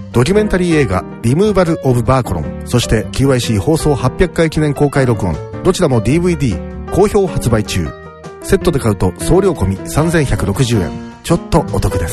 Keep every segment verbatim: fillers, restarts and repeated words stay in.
ドキュメンタリー映画リムーバル・オブ・バーコロン、そして キューアイシー 放送はっぴゃっかい記念公開録音、どちらも ディーブイディー 好評発売中。セットで買うと送料込みさんぜんひゃくろくじゅうえん、ちょっとお得です。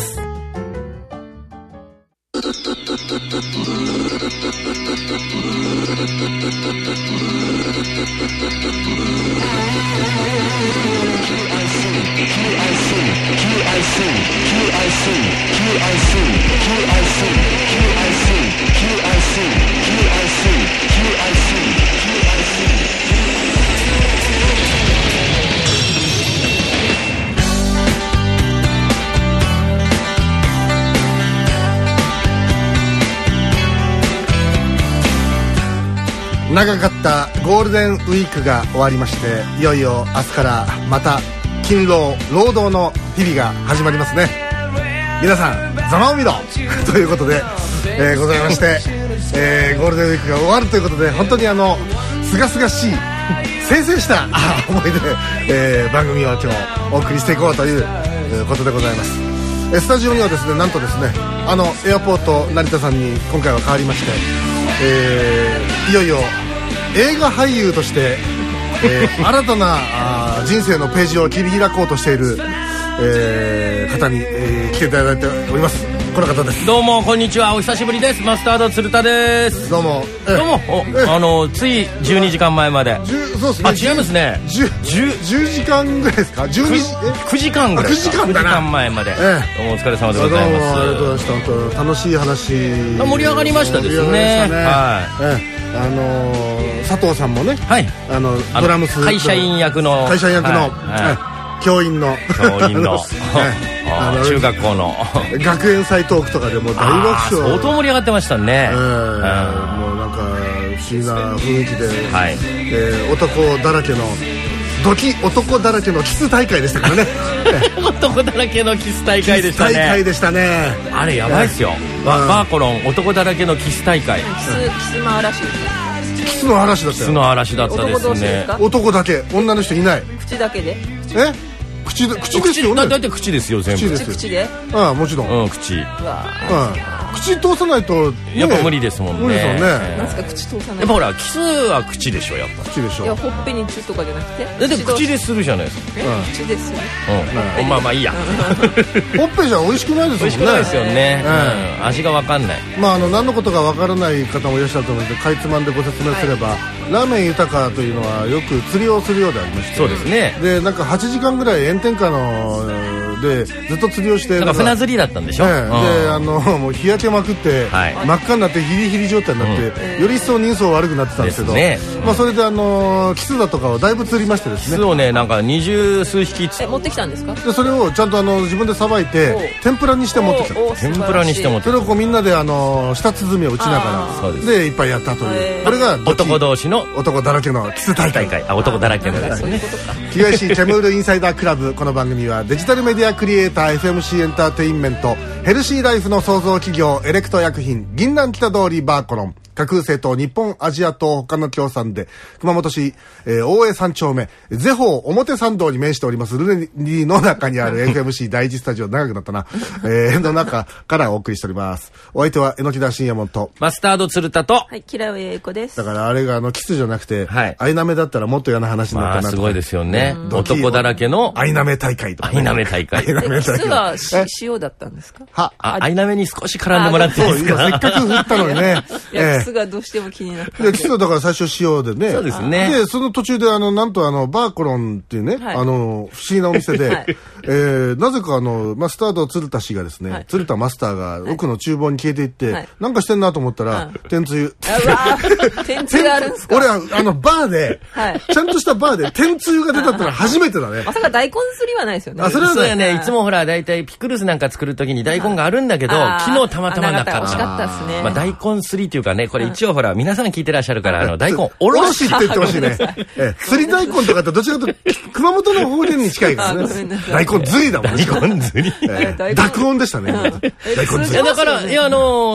長かったゴールデンウィークが終わりまして、いよいよ明日からまた勤労労働の日々が始まりますね。皆さんざまを見ろということで、えー、ございまして、えー、ゴールデンウィークが終わるということで、本当にあのすがすがしい清々した思いで、えー、番組を今日お送りしていこうということでございます。えスタジオにはですね、なんとですね、あのエアポート成田さんに今回は変わりまして、えー、いよいよ映画俳優として、えー、新たなあ人生のページを切り開こうとしている、えー、方に、えー、来ていただいております。この方です。 どうもこんにちは、お久しぶりです。マスタード鶴田です。 どうも、 えー、どうもおあのついじゅうにじかんまえまで。 そうですね、 あ、違いますね、 10, 10, じゅうじかんぐらいですか。じゅうにじくじかんぐらいですか。 くじかんだな。 くじかんまえまで、えー、どうもお疲れ様でございます。 どうもありがとうございました。本当楽しい話盛り上がりましたですね。 盛り上がりましたね、 はい、 えーあのー、佐藤さんもね、 はい、 あのドラムス会社員役の会社員役の、 はいはい、 教員の教員のあの中学校の学園祭トークとかでも大爆笑、 相当盛り上がってましたね、 えー、もうなんか不思議な雰囲気で、 はい、 えー、男だらけのドキ男だらけのキス大会でしたからね男だらけのキス大会でしたね。 キス大会でしたね。 あれやばいっすよ、えー、バーコロン男だらけのキス大会。 キス、キスの嵐。 キスの嵐だったよ。 キスの嵐だったですね。 男だけ、女の人いない。 口だけで。 え口で、口ですよね。 だって口ですよ全部。 口です。 口で。 ああ、もちろん。 うん、口。うわ。 うん。口通さないと、ね、 やっぱ無理ですもんね。 無理ですもんね。 なんすか口通さない。 やっぱほらキスは口でしょ、やっぱ。 口でしょ。 いや、ほっぺにチュとかじゃなくて。 だって口でするじゃないですか。 うん、口ですよ。 うん。まあまあいいや。 ほっぺじゃ美味しくないですもんね。 美味しくないですよね。うん。味がわかんない。 まああの何のことかわからない方もいらっしゃると思うので、かいつまんでご説明すれば、ラーメン豊というのはよく釣りをするようでありまして。 そうですね。 でなんかはちじかんぐらい炎天下のでずっと釣りをして、 なんか船釣りだったんでしょ。 であのもう日焼けまくって。真っ赤になってヒリヒリ状態になって、より一層人相悪くなってたんですけど、まあそれであのキスだとかをだいぶ釣りましてですね。 キスをね、なんか二十数匹え持ってきたんですか。 でそれをちゃんとあの自分でさばいて天ぷらにして持ってきた。 天ぷらにして持ってきた。 それをこうみんなであの舌鼓を打ちながらでいっぱいやったという。これが男同士の男だらけのキス大会。 あ、男だらけのですね。 東チェムールインサイダークラブ。この番組はデジタルメディアクリエイター エフエムシー エンターテインメントヘルシーライフの創造企業エレクト薬品銀南北通りバーコロン架空製と日本アジアと他の協賛で熊本市、えー、大江三丁目ゼホー表参道に面しておりますルネリーの中にある エフエムシー 第一スタジオ、長くなったな、えー、の中からお送りしております。お相手は榎田信也門とマスタード鶴田と、 はい、キラウエイコです。 だからあれがあのキスじゃなくて、はい、アイナメだったらもっと嫌な話になったなと、 まあ、すごいですよね、うん、男だらけのアイナメ大会とか、ね、 アイナメ大会。 キスは塩だったんですか。 はあ、アイナメに少し絡んでもらっていいですか。 せっかく振ったのにねいや、キスがどうしても気になった。 いや、キスはだから最初塩でね。 そうですね。 で、その途中であの、なんとあの、バーコロンっていうね、はい、あの、不思議なお店で、はい、えー、なぜかあの、マスタード鶴田氏がですね、はい、鶴田マスターが奥の厨房に消えていって、はい、なんかしてんなと思ったら、はい、天つゆ。 天つゆあるんですか。 俺はあの、バーで、はい、ちゃんとしたバーで天つゆが出たってのは初めてだね。 まさか大根すりはないですよね。 あ、それはそうやね。いつもほら、だいたいピクルスなんか作るときに大根があるんだけど、昨日たまたまなかった。 惜しかったですね。 まあ大根すりっていうかね、これ一応ほら、皆さん聞いてらっしゃるから、あの、大根おろしって言ってほしいね。え、すり大根とかってどちらかというと、熊本の方言に近いからね。大根ずりだもん。 大根ずり。 濁音でしたね。大根ずり。 だから、いや、あの、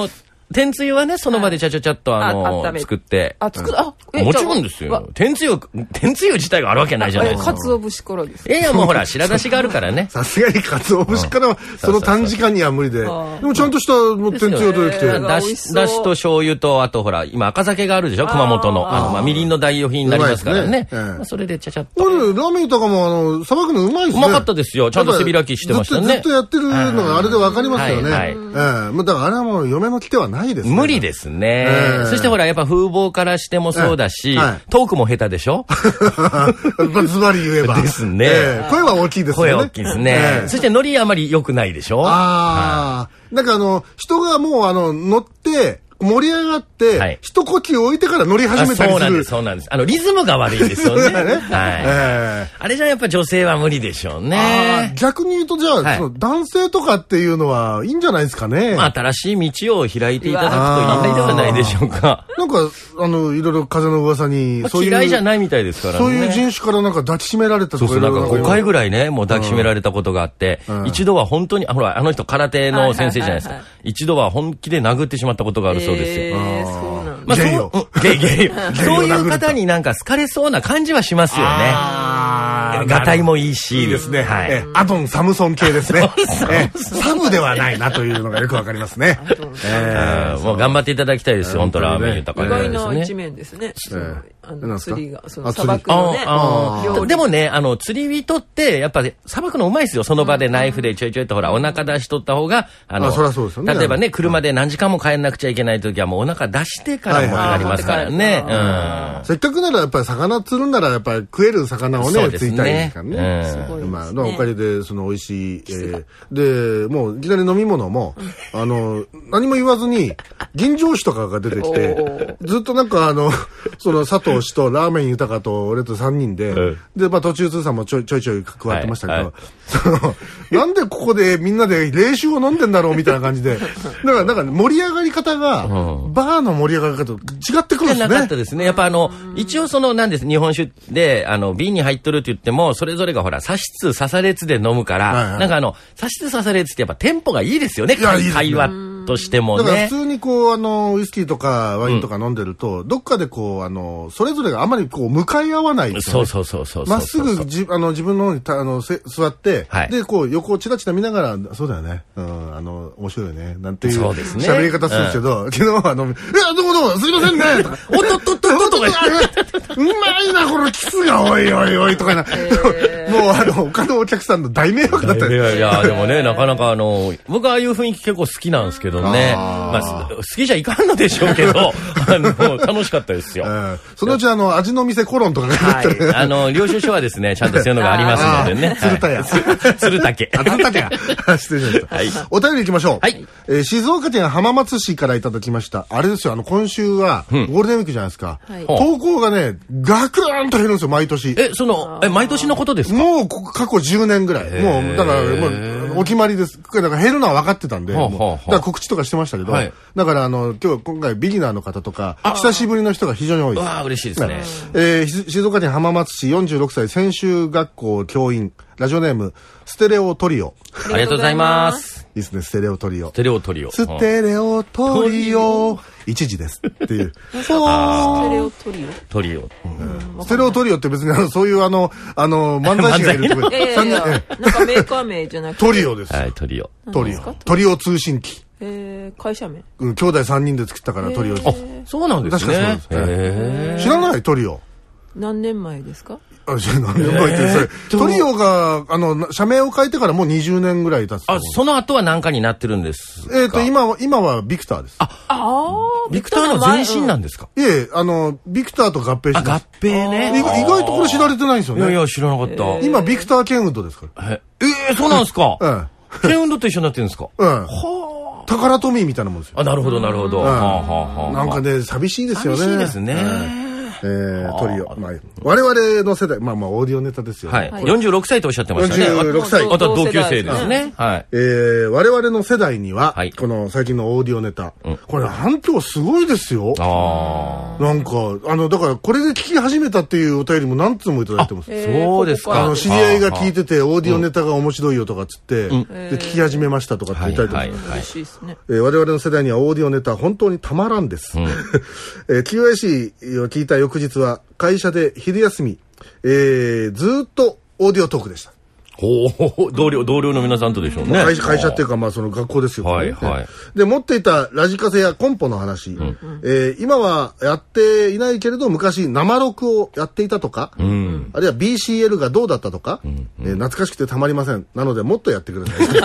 天つゆはね、その場でちゃちゃちゃっとあの、作って。 あ、作る、あ、 もちろんですよ。天つゆ、天つゆ自体があるわけないじゃないですか。 かつお節からです。 いやいや、もうほら、白だしがあるからね。 さすがにかつお節からは、その短時間には無理で。でもちゃんとした天つゆが出てきて。 だし、だしと醤油と、あとほら、今赤酒があるでしょ、熊本の。あの、まあ、みりんの代用品になりますからね。それでちゃちゃっと。 ラーメンとかも、あの、さばくのうまいですね。 うまかったですよ。ちゃんと背開きしてましたね。 ずっとやってるのがあれでわかりますよね。はい。だからあれはもう嫁の来てはないですね。 無理ですね。そしてほら、やっぱ風貌からしてもそうだし、トークも下手でしょ。 ズバリ言えば。 ですね。 声は大きいですね。 声大きいですね。そしてノリあまり良くないでしょ。 ああ。なんかあの、人がもうあの、乗って、盛り上がって、はい、一呼吸置いてから乗り始めたりする。 そうなんです、そうなんです。あの、リズムが悪いんですよね。はい。えー、あれじゃやっぱ女性は無理でしょうね。 逆に言うと、じゃあ、はい、その男性とかっていうのはいいんじゃないですかね。 まあ、新しい道を開いていただくといいではないでしょうか。 なんか、あの、いろいろ風の噂に、 そういう。嫌いじゃないみたいですからね。 そういう人種からなんか抱きしめられたとか。 そうそう、なんかごかいぐらいね、もう抱きしめられたことがあって、うん、一度は本当に、ほら、あの人空手の先生じゃないですか。一度は本気で殴ってしまったことがあるそうですよ。 えーそうなんまあ、ゲイよ。ゲイゲイ。そういう方になんか好かれそうな感じはしますよね。ガタイもいいし。 いいですね。はい。アドン・サムソン系ですね。サブではないなというのがよくわかりますね。 もう頑張っていただきたいですよ、本当ラーメン豊か意外な一面ですね。あの、釣りが、その砂漠のね。 でもね、あの、釣り人って、やっぱ砂漠のうまいですよ。その場でナイフでちょいちょいとほら、お腹出しとった方が、あの、例えばね、車で何時間も帰んなくちゃいけないときはもうお腹出してから盛り上がりますからね。 せっかくならやっぱり魚釣るならやっぱり食える魚をね、釣りたいですからね。まあ、おかげで、その美味しい、で、もういきなり飲み物も、あの、何も言わずに、吟醸酒とかが出てきて、ずっとなんかあの、その佐藤氏とラーメン豊と俺とさんにんで、で、まあ途中通さんもちょいちょいちょい加わってましたけど、その、なんでここでみんなで冷酒を飲んでんだろうみたいな感じで、だから、なんか盛り上がり方が、バーの盛り上がり方と違ってくるんですね。 なかったですね。やっぱあの、一応その、なんです、日本酒で、あの、瓶に入っとるって言っても、それぞれがほら、差しつ差されつで飲むから、なんかあの、差しつ差されつってやっぱテンポがいいですよね、会話としてもね。 だから普通にこう、あの、ウイスキーとかワインとか飲んでると、どっかでこう、あの、それぞれがあまりこう、向かい合わない。 そうそうそうそう。 まっすぐじ、あの、自分の方にあのせ座って、で、こう、横をチラチラ見ながら、そうだよね。うん、あの、面白いね。なんていう、喋り方するんですけど、昨日はあの、いや、どうもどうも、すいませんねおっとっとっとっととかうまいな、このキスが、おいおいおいとかな。もうあの、他のお客さんの大迷惑だったよ。 いや、でもね、なかなかあの、僕はああいう雰囲気結構好きなんですけどね。まあ、好きじゃいかんのでしょうけど、あの、楽しかったですよ。 そのうちあの、味の店コロンとかがはい。あの、領収書はですね、ちゃんとそういうのがありますのでね。 鶴田屋。 鶴田家。 あ、鶴田家。失礼しました。はい。お便り行きましょう。はい。え、静岡県浜松市からいただきました。あれですよ、あの、今週は、ゴールデンウィークじゃないですか。投稿がね、ガクーンと減るんですよ、毎年。 え、その、え、毎年のことですか？ もう、過去じゅうねんぐらい。もう、だから、もう、お決まりです。だから減るのは分かってたんで、だから告知とかしてましたけど、だから、あの、今日、今回、ビギナーの方とか、久しぶりの人が非常に多いです。 わあ、嬉しいですね。 えー、静岡県浜松市よんじゅうろくさい専修学校教員、ラジオネーム、ステレオトリオ。 ありがとうございます。 いいですね、ステレオトリオ。 ステレオトリオ。 ステレオトリオ。一時ですっていう。 そう。ステレオトリオトリオ。 ステレオトリオって別にあの、そういうあの、あの、漫才師がいるとこいやいやいや、なんかメーカー名じゃなくて。 トリオです。 はい、トリオ。 トリオ。トリオ通信機。 えー、会社名うん、兄弟さんにんで作ったからトリオ。 あ、そうなんですね。 確かそうです。知らないトリオ。 何年前ですか？ あ、何年前ってそれ。トリオが、あの、社名を変えてからもうにじゅうねんぐらい経つ。 あ、その後は何かになってるんですか？ えっと、今は、今はビクターです。 あ、あビクターの前身なんですか？ いえ、あの、ビクターと合併して。 あ、合併ね。 意外とこれ知られてないんですよね。 いやいや、知らなかった。 今、ビクターケンウッドですから。 ええ、そうなんですか？ ええ。ケンウッドと一緒になってるんですか？ うん。はあ。宝トミーみたいなもんですよ。 あ、なるほど、なるほど。 なんかね、寂しいですよね。 寂しいですね。 えー、トリオ。まあ、我々の世代、まあまあ、オーディオネタですよね。 はい。よんじゅうろくさいとおっしゃってましたね。 よんじゅうろくさい。 あと同級生ですね。はい。 えー、我々の世代には、 はい、 この最近のオーディオネタ、うん、これ反響すごいですよ。 ああ。なんか、あの、だからこれで聞き始めたっていうお便りも何通もいただいてます。 えー、そうですか。 あの、知り合いが聞いてて、オーディオネタが面白いよとかっつって、うん、で、聞き始めましたとかって言ったりとか。 嬉しいですね。 えー、我々の世代にはオーディオネタ本当にたまらんです。うん、えー、キューアイシー を聞いた翌日は会社で昼休み、えー、ずっとオーディオトークでした。 ほう、同僚、同僚の皆さんとでしょうね。 会社、会社っていうか、まあ、その学校ですよ、ね。 はい、はい。 で、持っていたラジカセやコンポの話、うん、えー、今はやっていないけれど、昔生録をやっていたとか、うん、あるいは ビーシーエル がどうだったとか、うんうん、えー、懐かしくてたまりません。なので、もっとやってください。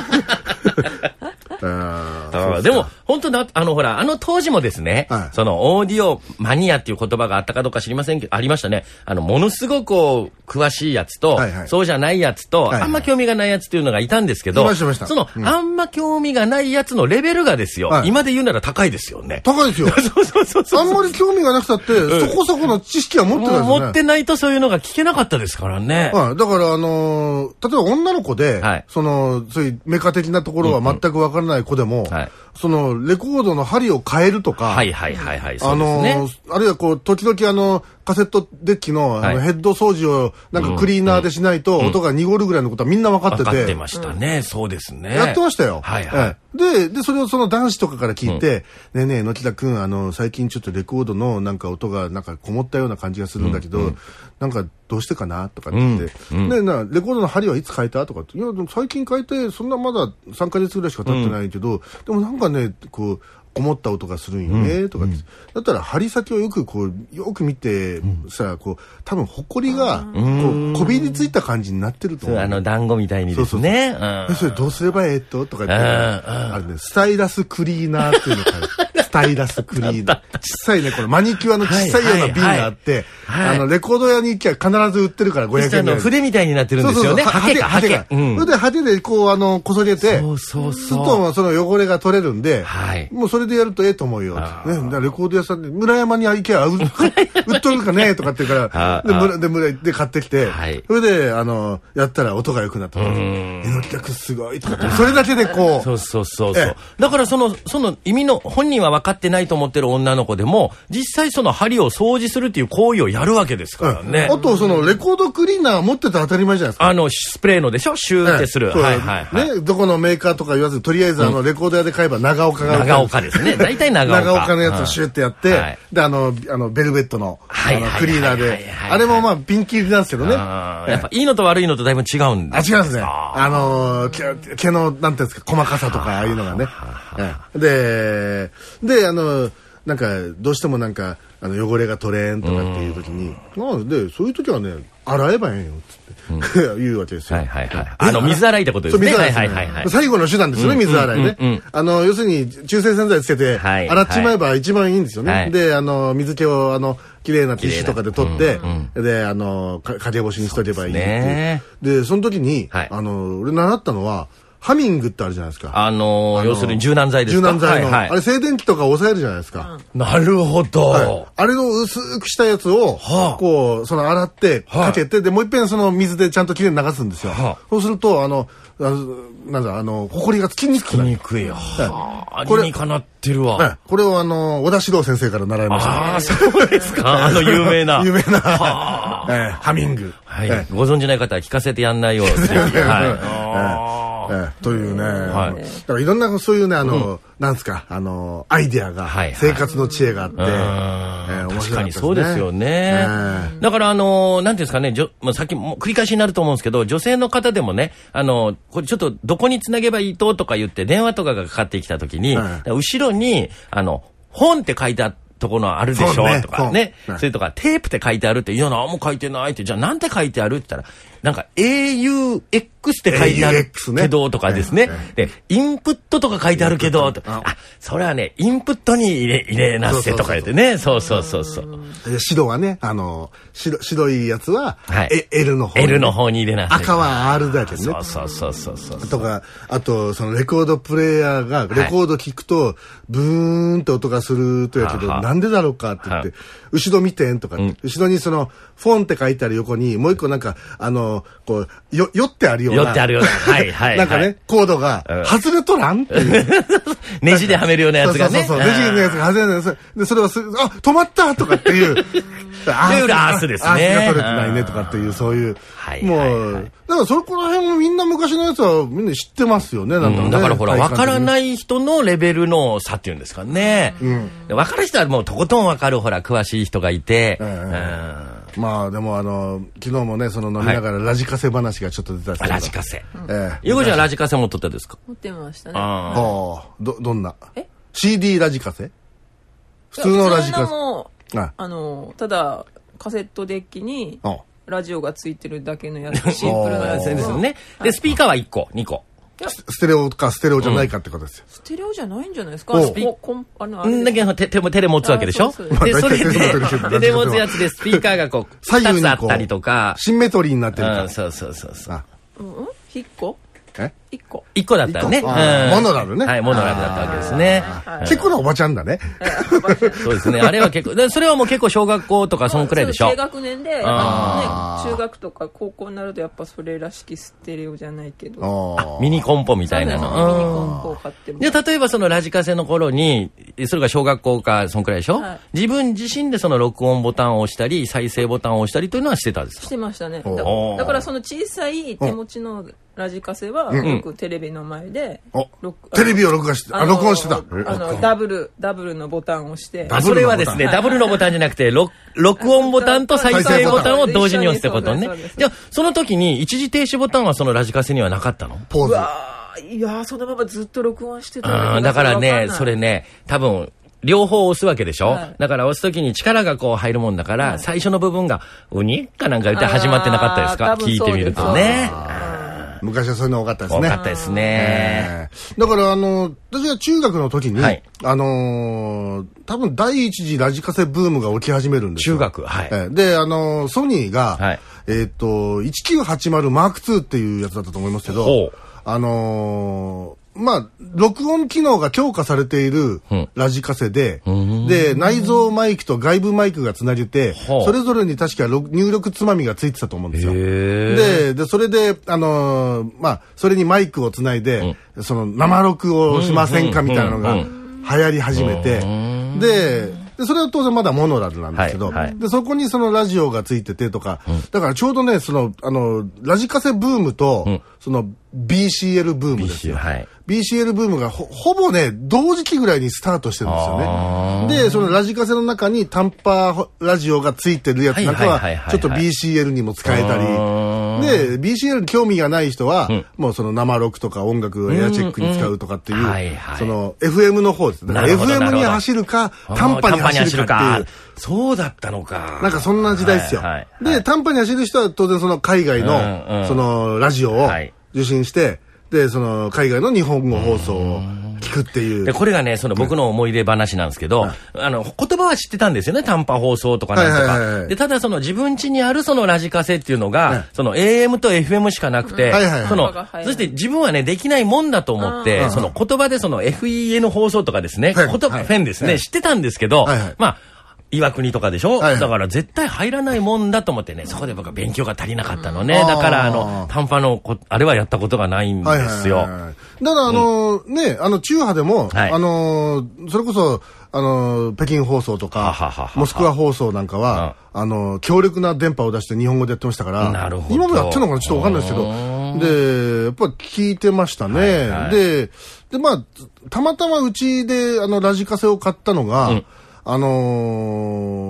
あでも、本当だ、あの、ほら、あの当時もですね、はい、その、オーディオマニアっていう言葉があったかどうか知りませんけど、ありましたね。あの、ものすごくこう、詳しいやつと、はいはい、そうじゃないやつと、はいはい、あんま興味がないやつっていうのがいたんですけど、その、うん、あんま興味がないやつのレベルがですよ、はい、今で言うなら高いですよね。 高いですよ。そうそうそうそう。あんまり興味がなくたって、うん、そこそこの知識は持ってないですね。 持ってないとそういうのが聞けなかったですからね。 はい。だから、あのー、例えば女の子で、はい、その、そういうメカ的なところは全くわからない子でも、うんうんはい、そのレコードの針を変えるとか、 はいはいはいはい、 あのー、あるいはこう時々あのカセットデッキの、はい、あのヘッド掃除をなんかクリーナーでしないと音が濁るぐらいのことはみんな分かってて、 分かってましたね、うん、そうですね。 やってましたよ。 はいはい。 ええ、ででそれをその男子とかから聞いて、うん、ねえねえ野木田君あの最近ちょっとレコードのなんか音がなんかこもったような感じがするんだけど、うんうん、なんかどうしてかなとかって言って、うんうん、でなレコードの針はいつ変えたとかって、いや最近変えてそんなまださんかげつぐらいしか経ってないけど、うん、でもなんかねこうこもった音がするんよね、うん、とか、うん、だったら針先をよくこうよく見て、うん、さこう多分ホコリがこうこびりついた感じになってると思う。 あの団子みたいにですね。 そうそうそう。それどうすればええととか言って、あれねスタイラスクリーナーっていうのがスタイラスクリーナー小さいねこれマニキュアの小さいような瓶があって、はいはいはい、あのレコード屋に行きゃ必ず売ってるからごひゃくえんぐらい。 筆みたいになってるんですよね。ハケかハケか。 それでハケでこうあのこそげて、 そうそうそう。 するとその汚れが取れるんで、はい、もうそれでやるとええと思うよ。ね、だレコード屋さんで村山に行けば売っとるかねとかって言うからで村で村で買ってきて、はい、それであのやったら音が良くなった猪木君すごいとかそれだけでこうそうそうそうそうだからそのその意味の本人は分かってないと思ってる女の子でも実際その針を掃除するっていう行為をやるわけですからね、 うん、あとそのレコードクリーナー持ってたら当たり前じゃないですか。 あのスプレーのでしょシューってする、 ええ、はいはいはい、ね、どこのメーカーとか言わずとりあえずあのレコード屋で買えば長岡が長岡ですね大体長岡長岡のやつをシューってやって、うんはい、であのあのベルベットのクリーナーであれもまあピンキリなんですけどね。 やっぱいいのと悪いのとだいぶ違うんです。 あ違うんですね。あの毛, 毛のなんていうんですか細かさとかああいうのがね。でであのなんかどうしてもなんかあの汚れが取れんとかっていう時に、うん、でそういう時はね洗えばええよっつって、うん、言うわけですよ。 はいはいはい。あの水洗いってことですね。 そう水洗いですね、はいはいはい。最後の手段ですよね、水洗いね。うんうんうん、あの要するに中性洗剤つけて洗っちまえば一番いいんですよね。はいはい、であの水気をあの綺麗なティッシュとかで取って、うんうん、であの陰干しにしとけばいいっていう。ね、でその時に、はい、あの俺習ったのは。ハミングってあるじゃないですか。 あのー、あのー、要するに柔軟剤ですか。 柔軟剤の、はいはい、あれ静電気とか抑えるじゃないですか。 うん、なるほど、はい。あれの薄くしたやつを、はあ、こう、その洗って、かけて、はあ、で、もう一遍その水でちゃんときれいに流すんですよ。はあ、そうすると、あの、あのなんだ、あの、ほこりがつきにくくなる。 つきにくいよ。はあ、これ、理にかなってるわ。 はい、これをあの、小田史郎先生から習いました。 ああ、そうですか。あの、有名な。 有名な、はあえー、ハミング。 はい、えー。ご存知ない方は聞かせてやんないようです。はい。 ええ、というね、はい、だからいろんなそういうねあの、うん、なんですかあのアイデアが、はいはい、生活の知恵があって、えー、面白いですね。確かにそうですよね。えー、だからあのなんていうんですかね、じょまあ、さっきも繰り返しになると思うんですけど、女性の方でもねあのこれちょっとどこにつなげばいいととか言って電話とかがかかってきたときに、はい、後ろにあの本って書いてあって。ところあるでしょ、ね、とかね。それとかテープって書いてあるって、いや、何も書いてないって、じゃあなんて書いてあるって言ったら、 なんか エーユーエックス って書いてあるけどとかですね。で、インプットとか書いてあるけど、あ、それはね、インプットに入れ、入れなせとか言ってね。そうそうそうそう。 白はね、あの、白、白いやつは、はい、L の方に。 L の方に入れなせ。 赤は R だけどね。 そうそうそうそうそう。 とか、あと、そのレコードプレイヤーが、レコード聞くと、ブーンって音がするとやけど、なんでだろうかって言って、後ろ見てんとか、後ろにその、フォンって書いてある横に、もう一個なんか、あの、こう、よ、酔ってあるような。 酔ってあるような。はいはい。 なんかね、コードが、外れとらんっていう。 ネジではめるようなやつがね。 そうそうそう。ネジのやつが外れるやつ。で、それはす、あ、止まったとかっていう。 あー、アースですね。 アースが取れてないねとかっていう、そういう。もう、だからそこら辺もみんな昔のやつはみんな知ってますよね、なんかね。 だからほら、わからない人のレベルの差っていうんですかね。わかる人はもうとことんわかる、ほら、詳しい人がいて。 まあでもあの昨日もねその飲みながらラジカセ話がちょっと出たんですけど、 ラジカセ。ゆうこちゃんラジカセ持っとったですか？ 持ってましたね。 ああ、どどんな？え？シーディー ラジカセ？普通のラジカセ。 ああのただカセットデッキにラジオがついてるだけのやつ、シンプルなやつですよね。でスピーカーはいっこ、にこ。 ステレオかステレオじゃないかってことですよ。 ステレオじゃないんじゃないですか。スピーカーあのあれだけ手手手で持つわけでしょ。でそれで手で持つやつでスピーカーがこうふたつあったりとか、 シンメトリーになってるから。 そうそうそうそう。 うん、いっこ？え？いっこ。 いっこだったらね。 モノラルね。 はい、モノラルだったわけですね。 結構なおばちゃんだね。 そうですね。あれは結構、それはもう結構小学校とかそのくらいでしょ。 低学年で、あのね、中学とか高校になるとやっぱそれらしきステレオじゃないけど。 ミニコンポみたいなの。 ミニコンポを買っても。 で、例えばそのラジカセの頃に、それが小学校かそのくらいでしょ。自分自身でその録音ボタンを押したり、再生ボタンを押したりというのはしてたんですか？ してましたね。だからその小さい手持ちのラジカセはよくテレビの前で、 テレビを録画して、あ、録音してた。 あの、ダブル、ダブルのボタンを押して。 それはですね、ダブルのボタンじゃなくて、録音ボタンと再生ボタンを同時に押すってことね。じゃあ、その時に一時停止ボタンはそのラジカセにはなかったの？ ポーズ。 いやー、そのままずっと録音してた。 だからね、それね、多分、両方押すわけでしょ、はい、だから押すときに力がこう入るもんだから、はい、最初の部分がウニかなんか言って始まってなかったですか？聞いてみるとね。 昔はそういうの多かったですね。 多かったですね。 だからあの、私が中学の時に、はい、あのー、多分第一次ラジカセブームが起き始めるんですよ。 中学、はい。 で、あのー、ソニーが、はい、えっと、いちきゅうはちまるマークツーっていうやつだったと思いますけど、あのー、まあ、録音機能が強化されているラジカセで、うん、で、内蔵マイクと外部マイクがつなげて、それぞれに確か入力つまみがついてたと思うんですよ。で、で、それで、あのー、まあ、それにマイクをつないで、うん、その生録をしませんかみたいなのが流行り始めて、で、で、それは当然まだモノラルなんですけど、はいはい、で、そこにそのラジオがついててとか、うん、だからちょうどね、その、あの、ラジカセブームと、うん、その ビーシーエル ブームですよ。ビーシー、はい、ビーシーエル ブームがほ、ほぼね、同時期ぐらいにスタートしてるんですよね。で、そのラジカセの中に短波ラジオがついてるやつなんかは、ちょっと ビーシーエル にも使えたり、で、ビーシーエル に興味がない人は、うん、もうその生録とか音楽をエアチェックに使うとかっていう、その エフエム の方です。だから エフエム に走るか、短波に走るかっていう。 そうだったのか。 なんかそんな時代ですよ。はいはいはい、で、短波に走る人は当然その海外の、そのラジオを受信して、で、その海外の日本語放送を聞くっていう。 で、これがね、その僕の思い出話なんですけど、はい、あの、言葉は知ってたんですよね、短波放送とかなんとか。はいはいはい、で、ただその自分家にあるそのラジカセっていうのが、はい、その エーエム と エフエム しかなくて、はいはいはい、その、そして自分はね、できないもんだと思って、その言葉でその エフイーエヌ 放送とかですね、はい、言葉、はい、フェンですね、はい、知ってたんですけど、はいはい、まあ、岩国とかでしょ、はいはい、だから絶対入らないもんだと思ってね、そこで僕は勉強が足りなかったのね。だからあの、短波のこ、あれはやったことがないんですよ。はいはいはい、 だからあの、うん、ね、あの、中波でも、はい、あの、それこそ、あの、北京放送とか、ははははモスクワ放送なんかは、うん、あの、強力な電波を出して日本語でやってましたから、なるほど今もやってるのかなちょっとわかんないですけど、で、やっぱ聞いてましたね。はいはい、で、で、まあ、たまたまうちで、あの、ラジカセを買ったのが、うんあの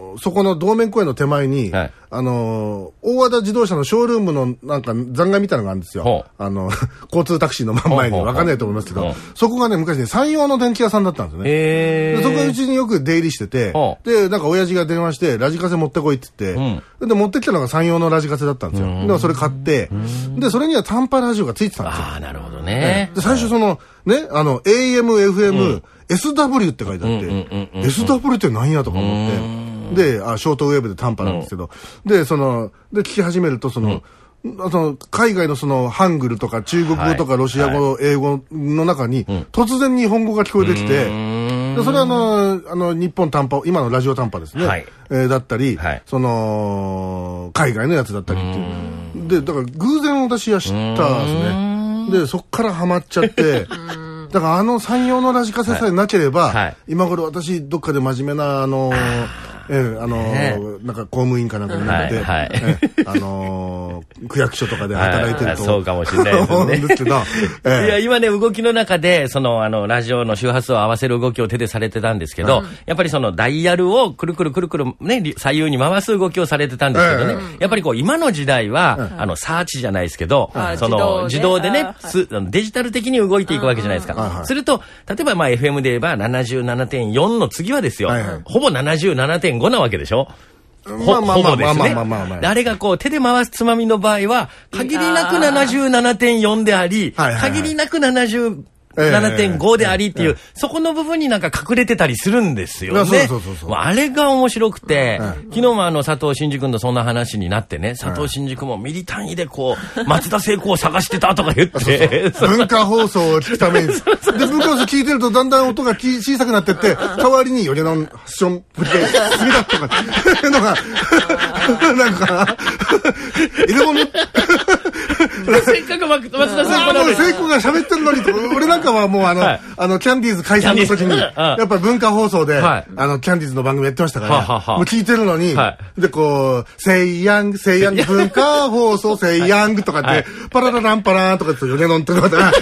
ー、そこの道面公園の手前に、はい、あのー、大和田自動車のショールームのなんか残骸みたいなのがあるんですよ。あの、交通タクシーの真ん前にわかんないと思いますけど、そこがね、昔ね、山陽の電気屋さんだったんですよね。へでそこがうちによく出入りしてて、で、なんか親父が電話して、ラジカセ持ってこいって言って、うん、で、持ってきたのが山陽のラジカセだったんですよ。だからそれ買って、で、それには短波ラジオがついてたんですよ。 ああ、なるほどね。 で、最初その、ね、あの、エーエム、エフエム、うん、エスダブリュー って書いてあって、エスダブリュー って何やとか思って、で、あ、ショートウェーブで短波なんですけど、で、その、で、聞き始めると、その、うん、その海外のそのハングルとか中国語とかロシア語、はい、英語の中に、うん、突然日本語が聞こえてきて、でそれはあの、あの、日本短波、今のラジオ短波ですね。はい、えー、だったり、はい、その、海外のやつだったりっていう。で、だから偶然私は知ったんですね。で、そっからハマっちゃって、だからあの山陽のラジカセさえなければ、はいはい、今頃私どっかで真面目なあのー、えー、あのーね、なんか公務員かなんかになって、はいはい、えー、あのー、区役所とかで働いてると、 はい、そうかもしれないですね。思うんですけど、えー、いや今ね動きの中でそのあのラジオの周波数を合わせる動きを手でされてたんですけど、うん、やっぱりそのダイヤルをくるくるくるくるね左右に回す動きをされてたんですけどね、えー、やっぱりこう今の時代は、うん、あのサーチじゃないですけど、うん、その自動でねすデジタル的に動いていくわけじゃないですか。うんうん、すると例えばまあ エフエム で言えば ななじゅうななてんよん の次はですよ、はいはい、ほぼ ななじゅうななてんご なわけでしょ。 まあまあまあまあまあまあまあまあ。 あれがこう手で回すつまみの場合は限りなく ななじゅうななてんよん であり、限りなくななじゅうななてんご でありっていう、そこの部分になんか隠れてたりするんですよね。あれが面白くて、昨日もあの佐藤真二君とそんな話になってね、佐藤真二君もミリ単位でこう、松田聖子を探してたとか言って。 文化放送を聞くために。で、文化放送聞いてるとだんだん音が小さくなってって、代わりによりのファッションプレイ、墨だとかっていうのが、なんか、入れ物。 せっかく松田聖子なのに。聖子が喋ってるのにと、俺なんかはもうあの、はい、あの、キャンディーズ解散の時に、やっぱ文化放送で、はい、あの、キャンディーズの番組やってましたから、はははもう聞いてるのに、はい、で、こう、セイヤング、セイヤング文化放送、セイヤングとかって、はい、パララランパラーンとかってヨネノンってのが、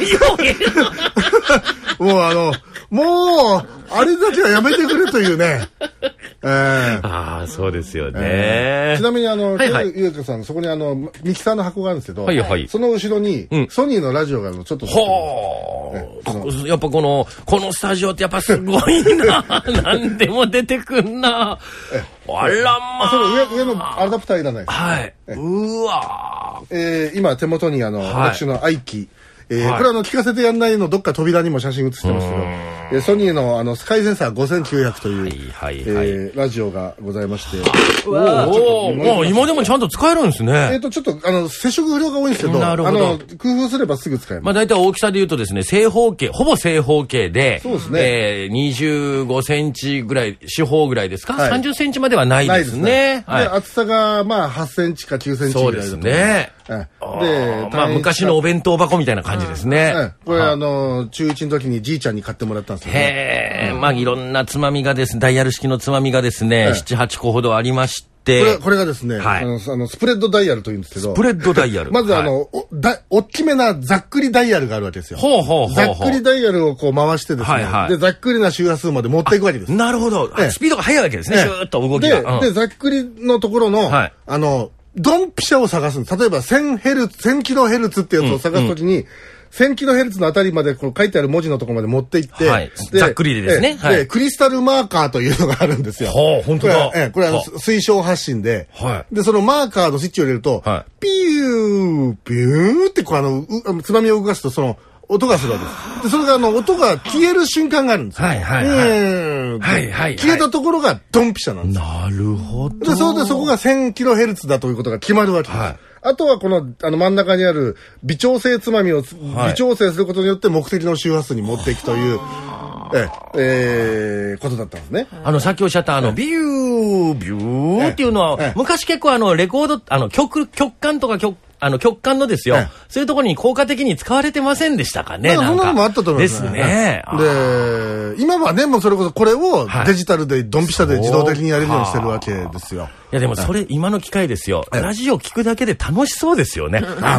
もうあの、もう、あれだけはやめてくれというね。 えー、ああ、そうですよね。えー、ちなみにあの、はいはい、ゆうかさん、そこにあの、ミキサーの箱があるんですけど、はいはい、その後ろに、うん、ソニーのラジオがちょっと。 はあ、やっぱこの、このスタジオってやっぱすごいな。何でも出てくんな。あらまあ。 その上、上のアダプターいらないです。 はい。うわえー、今手元にあの、はい、私のアイキ。えーはい、これはあの聞かせてやんないのどっか扉にも写真写してますけど、えー、ソニーのあのスカイセンサーごせんきゅうひゃくという、はいはいはい、えー、ラジオがございまして、 おお今でもちゃんと使えるんですね。 えっ、ー、とちょっとあの接触不良が多いんですけど、なるほど、あの工夫すればすぐ使えます。 まあ大体大きさで言うとですね、正方形、ほぼ正方形で、そうですね、えー、にじゅうごセンチぐらい、四方ぐらいですか、はい、さんじゅっセンチまではないですね。ないですね。はい、で厚さがまあはちセンチかきゅうセンチぐらいだと。そうですね。で、まあ昔のお弁当箱みたいな感じですね。 うん、これあの中いちの時にじいちゃんに買ってもらったんですよね。 へえ、まあいろんなつまみがですね、ダイヤル式のつまみがですね、なな、はちこほどありまして。 これこれがですね、はい、あのあのスプレッドダイヤルというんですけど。 スプレッドダイヤル。 まずあの、はい、おだ大きめなざっくりダイヤルがあるわけですよ。 ほうほうほうほう。 ざっくりダイヤルをこう回してですね、はいはい、でざっくりな周波数まで持っていくわけです。 なるほど。スピードが速いわけですね。シューッと動きが。 で、うん、でざっくりのところの、はい、あの。ドンピシャを探すんです。例えばせんヘルツ、せんキロヘルツってやつを探すときに、うんうん、せんキロヘルツのあたりまでこう書いてある文字のところまで持っていって、はい、 ざっくりでですね。 で、はい、クリスタルマーカーというのがあるんですよ。 はあ、本当だ。 ええ、これは推奨発信で、はい、で、そのマーカーのスイッチを入れると、はい、ピュー、ピューってこうあの、つまみを動かすとその、音がするわけです。で、それがあの、音が消える瞬間があるんですよ。はいはいはい。うんはいはい。消えたところがドンピシャなんです。 なるほど。 で、それでそこがせんキロヘルツだということが決まるわけです。はい。あとはこの、あの真ん中にある微調整つまみを、微調整することによって目的の周波数に持っていくという、ええ、えー、ことだったんですね。 あの、さっきおっしゃったあの、ビュー、ビューっていうのは、昔結構あの、レコード、あの、曲、曲間とか曲、あの、曲間のですよ、ええ、そういうところに効果的に使われてませんでしたかね。 そんなのもあったと思いますね。 ですね。 で、今はね、もうそれこそこれをデジタルでドンピシャで自動的にやれるようにしてるわけですよ。 いやでもそれ今の機会ですよ。ラジオ聞くだけで楽しそうですよね。 ああ、もう。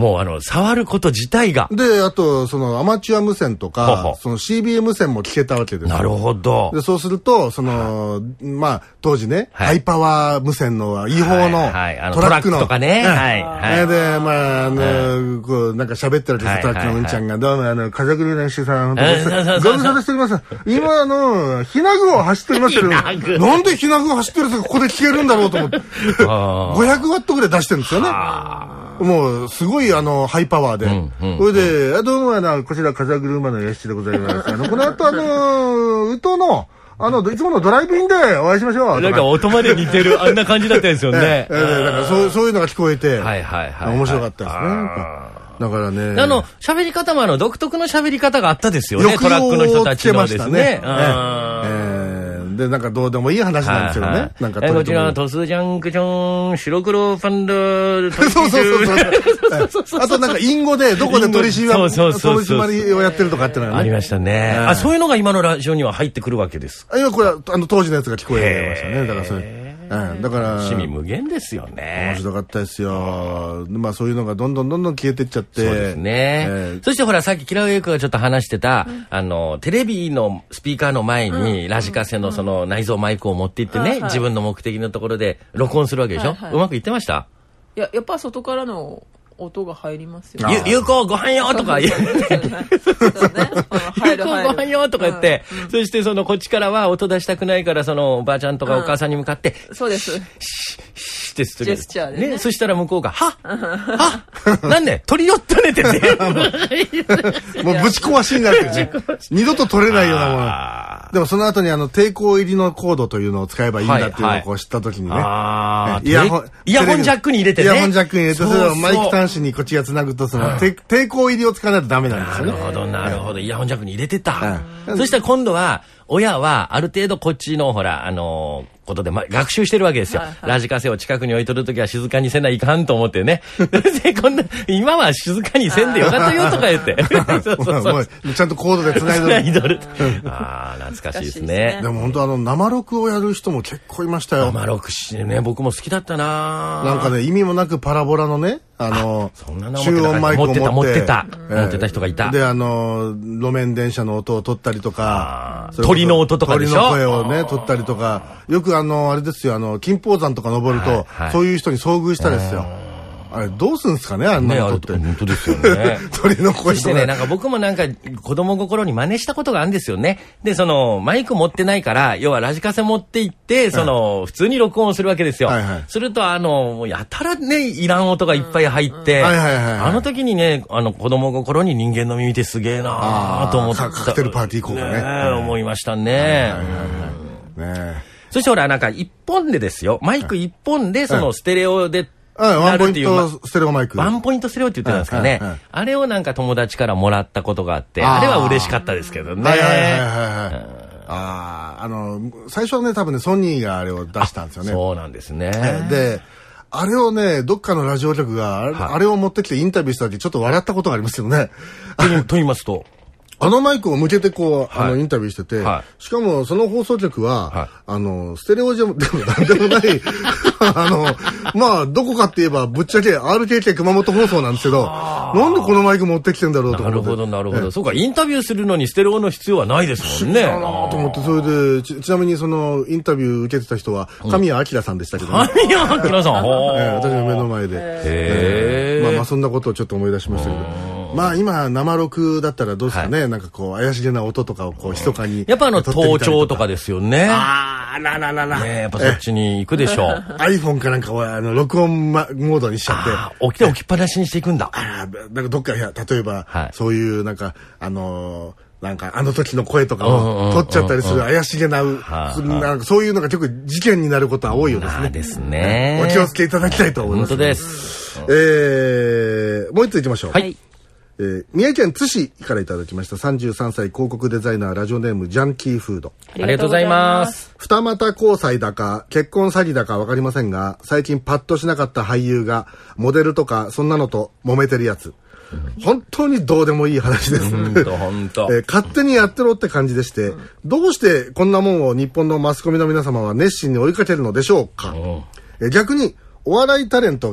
もうあの、触ること自体が。 で、あと、そのアマチュア無線とか、 ほほその シービーエー 無線も聞けたわけですよ。 なるほど。 で、そうすると、その、まあ、当時ね、 はい、 ハイパワー無線の違法のトラックの。 トラックとかね。はい。 はい。で、まあ、あの、こう、なんか喋ってるんですよ、トラックのうんちゃんが。どうも、あの、風車の師さん、ご無沙汰しております。今、あの、ひなぐを走っておりますけど、なんでひなぐを走ってるやつがここで聞けるんだろうと思って。ごひゃくワットぐらい出してるんですよね。もう、すごい、あの、ハイパワーで。それで、どうも、あの、こちら、風車のよしでございます。あの、この後、あの、宇都の、あの、いつものドライブインでお会いしましょう。 なんか音まで似てる、あんな感じだったんですよね。 ええ、だからそう、そういうのが聞こえて、 はいはいはい。 面白かったですね。だからね。 あの、喋り方もあの、独特の喋り方があったですよね、トラックの人たちのですね。 で、なんかどうでもいい話なんですよね。なんかこちら、トスジャンクション、白黒パンダ、 そうそうそうそう。あとなんか、隠語で、どこで取り締まりをやってるとかってのがね。 ありましたね。あ、そういうのが今のラジオには入ってくるわけです。 いや、これは、あの、当時のやつが聞こえましたね。だからそれ。だから、 趣味無限ですよね。 面白かったですよ。まあそういうのがどんどんどんどん消えていっちゃって。 そうですね。そしてほら、さっきキラウエイクがちょっと話してた、あの、テレビのスピーカーの前に、ラジカセのその内蔵マイクを持って行ってね、自分の目的のところで録音するわけでしょ。うまくいってました？ いや、やっぱ外からの音が入りますよ。 ゆ、ゆうこご飯よとか言って。ゆうこご飯よとか言って、そしてそのこっちからは音出したくないから、そのおばあちゃんとかお母さんに向かって、 そうです。 ジェスチャーでね。 そしたら向こうが、ははなんで取り寄ったねってね。 もうぶち壊しになってるね。二度と取れないようなもの。でもその後にあの抵抗入りのコードというのを使えばいいんだっていうのをこう知ったときにね。 イヤホン、イヤホンジャックに入れてね。 イヤホンジャックに入れて、それをマイク端子にこっちが繋ぐと、その抵抗入りを使わないとダメなんですよね。 なるほど、なるほど。イヤホンジャックに入れてた。そしたら今度は、親はある程度こっちのほら、あのー、ことで、ま、学習してるわけですよ。はいはい、ラジカセを近くに置いとるときは静かにせないかんと思ってね。で、こんな、今は静かにせんでよかったよとか言って。 そうそうそうちゃんとコードで繋いどる。繋いどる。 ああ、懐かしいですね。 でも本当あの、生録をやる人も結構いましたよ。 生録しね、僕も好きだったななんかね、意味もなくパラボラのね、あの、集音マイクを持ってた、 持ってた、持ってた人がいた。 で、あの、路面電車の音を取ったりとか、 鳥の音とかでしょ？ 鳥の声をね、取ったりとか、よくあの、あれですよ、あの、金峰山とか登ると、そういう人に遭遇したですよ。あれ、どうすんですかね、あんなのって。 本当ですよね。 鳥の声とか。 そしてね、なんか僕もなんか子供心に真似したことがあるんですよね。で、その、マイク持ってないから、要はラジカセ持って行って、その、普通に録音するわけですよ。すると、あの、やたらね、いらん音がいっぱい入って、あの時にね、あの、子供心に人間の耳ってすげえなと思った。 カクテルパーティー効果ね。 思いましたね。そしてほら、なんか一本でですよ。マイク一本で、その、ステレオで、 ワンポイントステレオマイク。 ワンポイントステレオって言ってたんですかね。あれをなんか友達からもらったことがあって、あれは嬉しかったですけどね。 はいはいはいはい。ああ、あの、最初はね、多分ね、ソニーがあれを出したんですよね。 そうなんですね。 で、あれをね、どっかのラジオ局が、あれを持ってきてインタビューした時ちょっと笑ったことがありますよね。 と言いますとあのマイクを向けてこう、あの、インタビューしてて、しかもその放送局は、あの、ステレオじゃ、でもなんでもない、あの、まあ、どこかって言えば、ぶっちゃけ アールケーケー 熊本放送なんですけど、なんでこのマイク持ってきてんだろうと思って。 なるほど、なるほど。そうか、インタビューするのにステレオの必要はないですもんね。 そうだなと思って、それで、ち、ちなみにその、インタビュー受けてた人は、神谷明さんでしたけどね。神谷明さん、 私の目の前で。へー。まあまあ、そんなことをちょっと思い出しましたけど。まあ今生録だったらどうですかね、はい、なんかこう怪しげな音とかをこう密かにやっぱあの盗聴とかですよね。 ああらららら、 ね、やっぱそっちに行くでしょう。 iPhone かなんかをあの録音、ま、モードにしちゃって起きて置きっぱなしにしていくんだ。 ああ、なんかどっかいや例えば、はい、そういうなんかあのー、なんかあの時の声とかを取っちゃったりする怪しげな、なんかそういうのが結構事件になることは多いようですね。 ですね。 お気をつけいただきたいと思います。 本当です。 えー、もう一つ行きましょう。 はい。 えー、三重県津市からいただきましたさんじゅうさんさい広告デザイナーラジオネームジャンキーフード。 ありがとうございます。 二股交際だか結婚詐欺だかわかりませんが、最近パッとしなかった俳優がモデルとかそんなのと揉めてるやつ。本当にどうでもいい話です。 本当本当。 えー、勝手にやってろって感じでして、うん、どうしてこんなもんを日本のマスコミの皆様は熱心に追いかけるのでしょうか。えー、逆にお笑いタレントが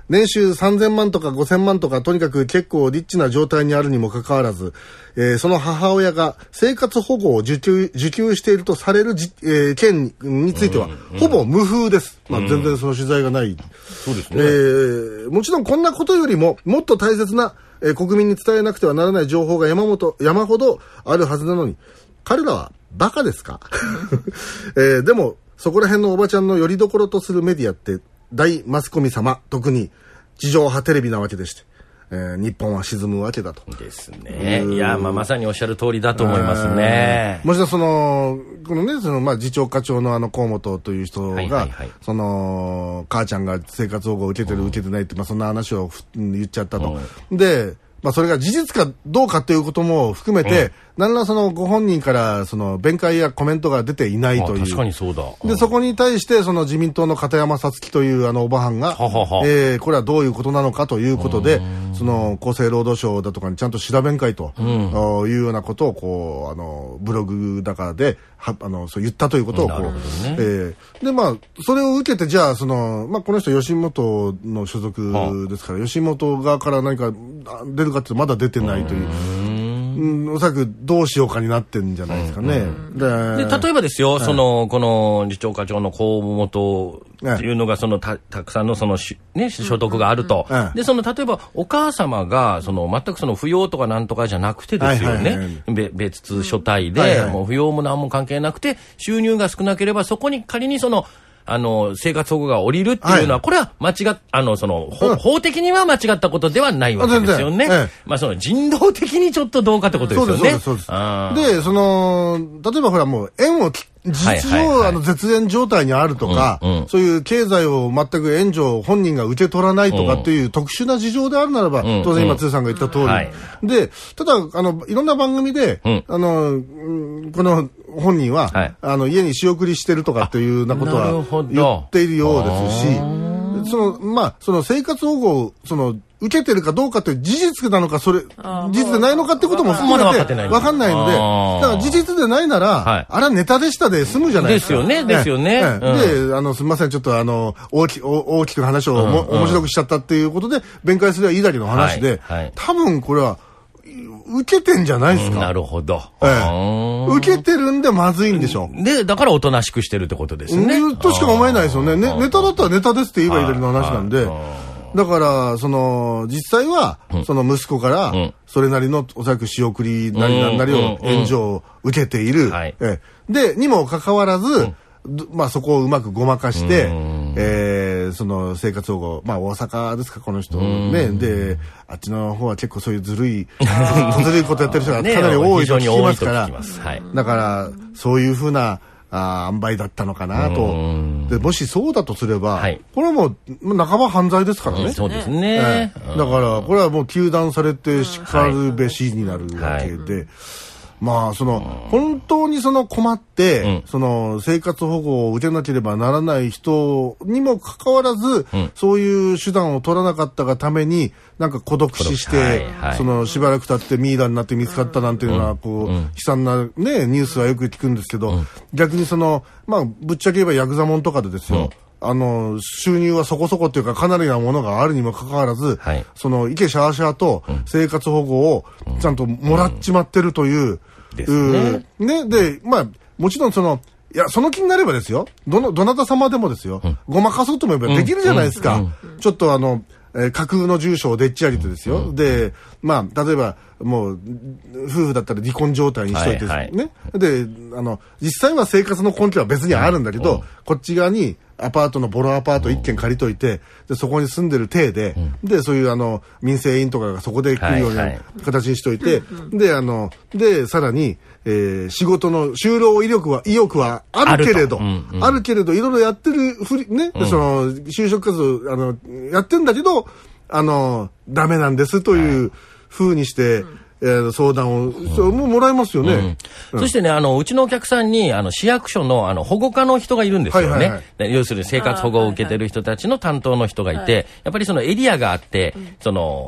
年収さんぜんまんとかごせんまんとかとにかく結構リッチな状態にあるにもかかわらず、えー、その母親が生活保護を受給、受給しているとされるじ、えー、件については、うんうん、ほぼ無風です。まあ、全然その取材がない。うん、 そうですね。 えー、もちろんこんなことよりももっと大切な、えー、国民に伝えなくてはならない情報が山ほど、山ほどあるはずなのに、彼らはバカですか、えー、でもそこら辺のおばちゃんの拠り所とするメディアって大マスコミ様、特に地上波テレビなわけでして、えー、日本は沈むわけだと。 ですね。いや、まあ、まさにおっしゃる通りだと思いますね。 もちろんその、このね、その、まあ、次長課長のあの、河本という人が、はいはいはい、その、母ちゃんが生活保護を受けてる、受けてないって、まあ、そんな話を言っちゃったと。で、まあ、それが事実かどうかということも含めて、うん、何らそのご本人からその弁解やコメントが出ていないという。 確かにそうだ。 うん、で、そこに対してその自民党の片山さつきというあのおばはんが、はははえー、これはどういうことなのかということで、その厚生労働省だとかにちゃんと調べんかいと、うん、いうようなことをこう、あの、ブログだからで、はあのそう言ったということをこう、ねえー、でまあそれを受けてじゃあその、まあ、この人吉本の所属ですから、はあ、吉本側から何か出るかってまだ出てないという。うん、おそらくどうしようかになってんじゃないですかね。 うんうん、で, で例えばですよ、はい、そのこの次長課長の河本っていうのがその た, たくさんのそのし、ね、所得があると、うん、でその例えばお母様がその全くその扶養とかなんとかじゃなくてですよね、はいはいはい、別所帯で、はいはい、もう扶養も何も関係なくて収入が少なければそこに仮にそのあの生活保護が降りるっていうのは、はい、これは間違っあのその、うん、法的には間違ったことではないわけですよね。ええ、まあその人道的にちょっとどうかってことですよね。 そうですそうですそうです。でその例えばほらもう縁を事実上、はいはいはい、あの絶縁状態にあるとか、うんうん、そういう経済を全く援助を本人が受け取らないとかっていう特殊な事情であるならば、うん、当然今通さんが言った通り、うんはい、でただあのいろんな番組で、うん、あのこの本人は、はい、あの家に仕送りしてるとかっていうようなことは言っているようですし、そのまあその生活保護をその受けてるかどうかって事実なのかそれ事実でないのかってことも含めて分かんないので、だから事実でないなら、はい、あれはネタでしたで済むじゃないですか。 ですよねですよね。ねうん、であのすみませんちょっとあの大き大きく話をも、うんうん、面白くしちゃったっていうことで弁解すればいいだけの話で、はいはい、多分これは受けてんじゃないですか。 うん、なるほど、 ええ。受けてるんでまずいんでしょ。 で、だからおとなしくしてるってことですね。 うん、としか思えないですよね。ねネタだったらネタですって言えばいいだけの話なんで。だから、その、実際は、その息子から、それなりの、おそらく仕送りなりなんなりを援助を受けている。ええ、で、にもかかわらず、まあそこをうまくごまかして、えー、その生活保護、まあ大阪ですか、この人ね。で、あっちの方は結構そういうずるい、ずるいことやってる人がかなり多いと聞きますから、だから、そういうふうな、あ塩梅だったのかなと。でもしそうだとすれば、はい、これはもう半ば犯罪ですからね。 そうですね。 ええ、だからこれはもう糾弾されてしかるべしになるわけで、はいはい、まあその本当にその困って、うん、その生活保護を受けなければならない人にもかかわらず、うん、そういう手段を取らなかったがためになんか孤独死して、はいはい、そのしばらく経ってミイラになって見つかったなんていうのはこう、うん、悲惨なねニュースはよく聞くんですけど、うん、逆にそのまあぶっちゃけ言えばヤクザモンとかでですよ、うん、あの収入はそこそこっていうかかなりなものがあるにもかかわらず、はい、そのイケシャーシャーと生活保護をちゃんともらっちまってるという、うんね, ねでまあもちろんそのいやその気になればですよどのどなた様でもですよ、うん、ごまかそうと思えばできるじゃないですか、うんうん、ちょっとあのえー、架空の住所をでっち上げてですよ、うん、でまあ例えばもう夫婦だったら離婚状態にしといて、はいはい、ねであの実際は生活の根拠は別にあるんだけど、うん、こっち側にアパートのボロアパート一軒借りといて、でそこに住んでる体で、うん、でそういうあの民生委員とかがそこで来るような形にしといて、はいはい、であのでさらに、えー、仕事の就労意欲は意欲はあるけれどある、うんうん、あるけれどいろいろやってるふりね、うん、その就職活動あのやってんだけどあのダメなんですという風にして、はいえー、相談を、うん、そうもうもらえますよね、うんうん、そしてねあのうちのお客さんにあの市役所のあの保護課の人がいるんですよね、はいはいはい、要するに生活保護を受けてる人たちの担当の人がいて、はいはい、やっぱりそのエリアがあって、うん、その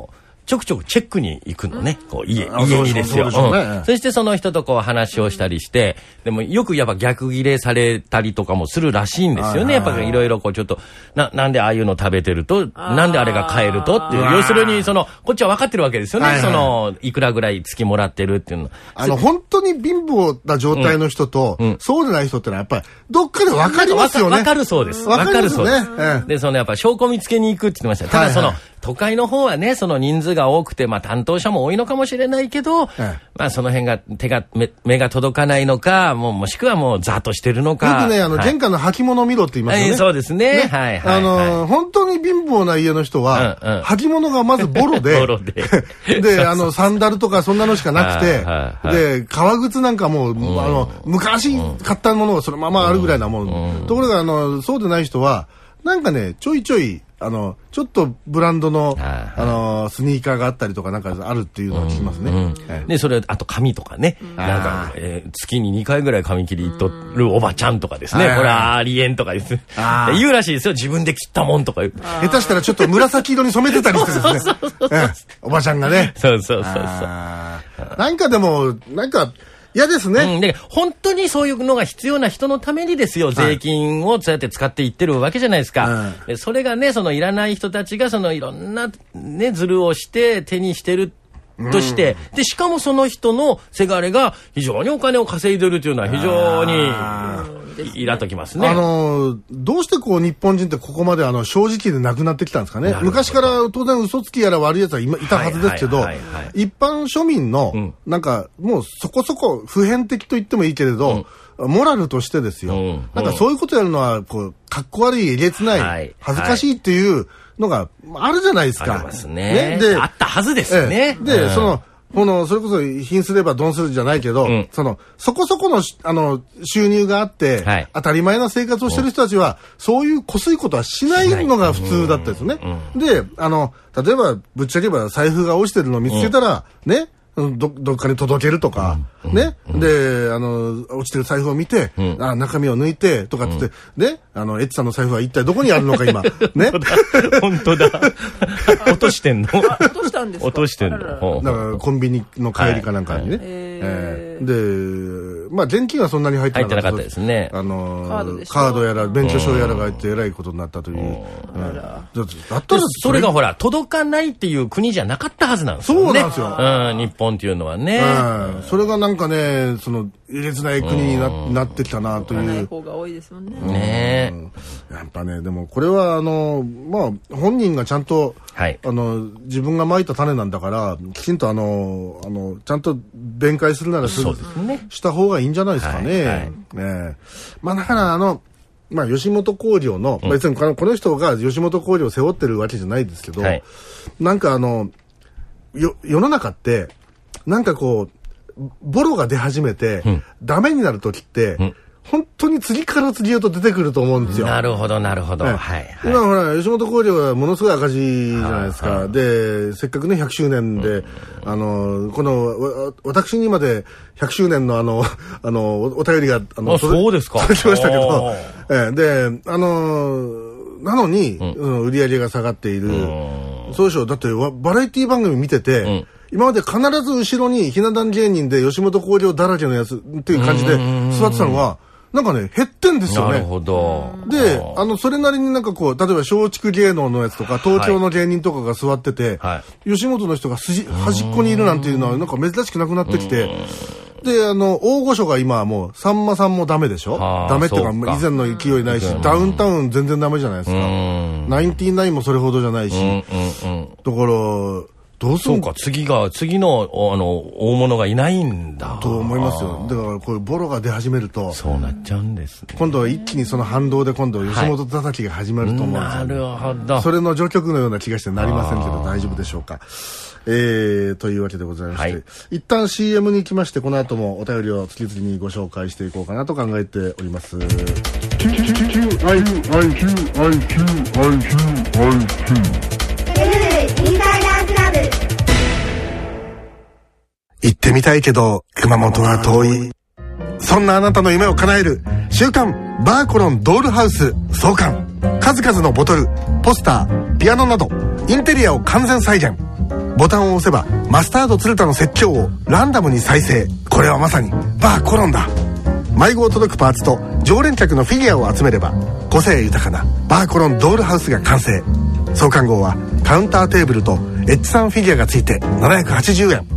ちょくちょくチェックに行くのね。こう家、家にですよ。そ, う そ, う そ, う、ねうん、そしてその人とこう話をしたりして、でもよくやっぱ逆ギレされたりとかもするらしいんですよね。やっぱいろいろこうちょっと、な、なんでああいうの食べてると、なんであれが買えるとっていう、要するにその、こっちは分かってるわけですよね。はいはい、その、いくらぐらい月もらってるっていうの。 あの、本当に貧乏な状態の人と、うんうん、そうでない人ってのはやっぱり、どっかで分かりますよね。 分かるそうです。分かるそうです。うん、で、そのやっぱ証拠見つけに行くって言ってました。ただその、はいはい、都会の方はね、その人数が多くて、まあ担当者も多いのかもしれないけど、はい、まあその辺が手が目、目が届かないのか、もうもしくはもうざっとしてるのか。 よくね、あの、はい、玄関の履物を見ろって言いますよね。 そうですね。ねはいはい、はい。 あのー、本当に貧乏な家の人は、うんうん、履物がまずボロで、ボロで。で、あの、サンダルとかそんなのしかなくて、はいはい、で、革靴なんかもう、うん、あの、昔買ったものがそのままあるぐらいなもん。うん、ところが、あの、そうでない人は、なんかね、ちょいちょい、あの、ちょっとブランドの、あの、スニーカーがあったりとかなんかあるっていうのを聞きますね。うんうんはい、で、それ、あと髪とかね。なんか、えー、月ににかいぐらい髪切り行っとるおばちゃんとかですね。これはありえんとかです。言うらしいですよ。自分で切ったもんとか言う。 下手したらちょっと紫色に染めてたりしてですね。おばちゃんがね。 そうそうそうそう。 なんかでも、なんか、嫌ですね、 うん。で、本当にそういうのが必要な人のためにですよ、税金をそうやって使っていってるわけじゃないですか。はい、でそれがね、そのいらない人たちが、そのいろんなね、ズルをして手にしてるとして、うん、で、しかもその人のせがれが非常にお金を稼いでるというのは非常にイラっときますね。 あの、どうしてこう日本人ってここまであの正直でなくなってきたんですかね。昔から当然嘘つきやら悪い奴はいたはずですけど、一般庶民の、うん、なんかもうそこそこ普遍的と言ってもいいけれど、うん、モラルとしてですよ、うん、なんかそういうことやるのは、こう、かっこ悪い、えげつない、はい、恥ずかしいっていうのがあるじゃないですか。 ありますね。ねで、あったはずですね。 ええ、で、うん、その、この、それこそ、貧すれば鈍するじゃないけど、うん、その、そこそこの、あの、収入があって、はい、当たり前な生活をしてる人たちは、そういうこすいことはしないのが普通だったですよね。うん、で、あの、例えば、ぶっちゃけば財布が落ちてるのを見つけたら、うん、ね、ど、どっかに届けるとか、うん、ね、うん、で、あの、落ちてる財布を見て、うん、あ中身を抜いて、とかって、うん、ね、あの、エッチさんの財布は一体どこにあるのか、今。ね。 本当だ。落としてんの落としたんですか落としてんの。だから、コンビニの帰りかなんかにね。はいはい、えー、で、まあ、現金はそんなに入ってなかった。 入ってなかったですね。 あの、カードでしょ、カードやら、免許証やらが入ってえらいことになったという。うん、だったら、それがほら、届かないっていう国じゃなかったはずなんですよね。 そうなんですよ。 うん、日本っていうのはね。 うん、それがなんかね、その、入れづらい国に な,、うん、なってきたなという。 ない方が多いですもんね。 ねえ。やっぱね、でもこれはあの、まあ、本人がちゃんと、はい、あの、自分がまいた種なんだから、きちんとあの、あの、ちゃんと弁解するならする、ね、した方がいいんじゃないですかね。はいはい、ねまあ、だからあの、まあ、吉本興業の、うん、別にこの、この人が吉本興業を背負ってるわけじゃないですけど、はい、なんかあの、よ、世の中って、なんかこう、ボロが出始めて、うん、ダメになるときって、うん、本当に次から次へと出てくると思うんですよ。 なるほど、なるほど。はい、はい。 今ほら、吉本興業はものすごい赤字じゃないですか。はい、で、せっかくね、ひゃくしゅうねんで、うん、あの、この、私にまでひゃくしゅうねんのあの、あの、お, お便りが、あの、 あそうですか。 届きましたけど、えで、あの、なのに、うん、売り上げが下がっている。そうでしょう。だって、バラエティ番組見てて、うん今まで必ず後ろにひな壇芸人で吉本興業だらけのやつっていう感じで座ってたのが、なんかね、減ってんですよね。 なるほど。 で、あの、それなりになんかこう、例えば松竹芸能のやつとか、東京の芸人とかが座ってて、はい、吉本の人が筋端っこにいるなんていうのはなんか珍しくなくなってきて、で、あの、大御所が今もう、さんまさんもダメでしょダメっていうか、以前の勢いないし、ダウンタウン全然ダメじゃないですか。ナインティナインもそれほどじゃないし、だから、どうするそうか、次が、次の、あの、大物がいないんだ。 と思いますよ。だから、こういうボロが出始めると。 そうなっちゃうんですね。 今度は一気にその反動で今度、吉本叩きが始まると思うんですよ、 はい。なるほど。 それの序曲のような気がしてなりませんけど、大丈夫でしょうか。えー、というわけでございまして、はい、一旦 シーエム に行きまして、この後もお便りを次々にご紹介していこうかなと考えております。行ってみたいけど熊本は遠い。そんなあなたの夢を叶える週刊バーコロンドールハウス創刊。数々のボトル、ポスター、ピアノなどインテリアを完全再現。 ボタンを押せばマスタード鶴田の説教をランダムに再生。これはまさにバーコロンだ。迷子届くパーツと常連客のフィギュアを集めれば個性豊かなバーコロンドールハウスが完成。創刊号はカウンターテーブルとエッジさんフィギュアがついてななひゃくはちじゅうえん。